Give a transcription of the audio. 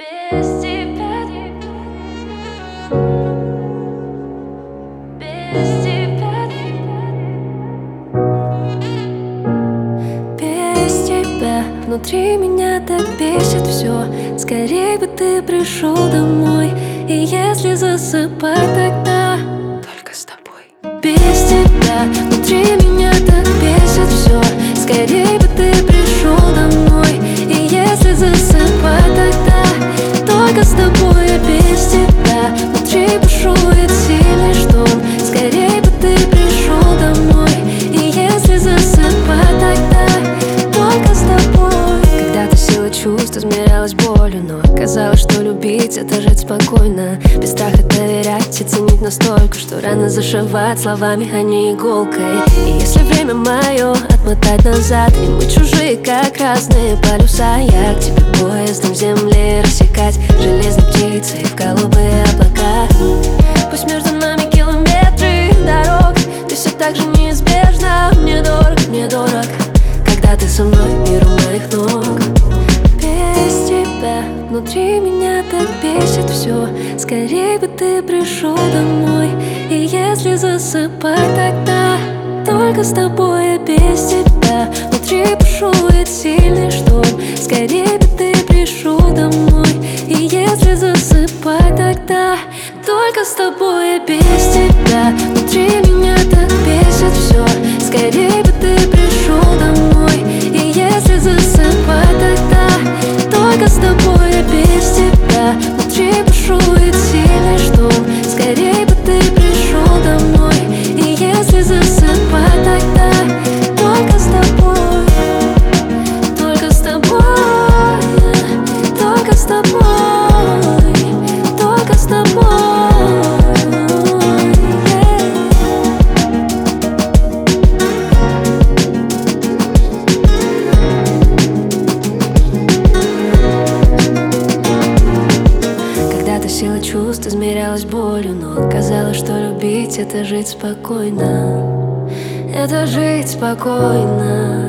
Без тебя, без тебя, без тебя внутри меня так бесит все. Скорей бы ты пришел домой. И если засыпать, тогда только с тобой. Без тебя внутри меня так бесит все. Скорей бы ты пришел домой. И если засыпать, тогда только с тобой. Без тебя внутри бушует сильный шторм. Скорей бы ты пришел домой. И если засыпать, тогда только с тобой. Когда-то сила чувств измерялась болью, но оказалось, что любить — это жить спокойно, без страха доверять и ценить настолько, что рано зашивать словами, а не иголкой. И если время мое отмотать назад, и мы чужие, как разные полюса, я к тебе поездом земли рассекать, железной птицей в голубые облака. Пусть между нами километры дорог, ты все так же неизбежно. Мне дорог, когда ты со мной, мир у моих ног. Без тебя внутри меня так бесит все. Скорей бы ты пришел домой. И если засыпать, тогда только с тобой. Без тебя внутри бушует сильный шторм. Скорей бы ты пришел домой. И если засыпать, тогда только с тобой. Без тебя внутри меня так бесит все. Скорей бы ты пришел домой. И если засыпать, тогда только с тобой. Без тебя внутри бушует сильный шторм. Скорей бы ты пришел домой. И если засыпать, тогда только с тобой. Только с тобой. Только с тобой. Только с тобой. Сила чувств измерялась болью, но оказалось, что любить — это жить спокойно. Это жить спокойно.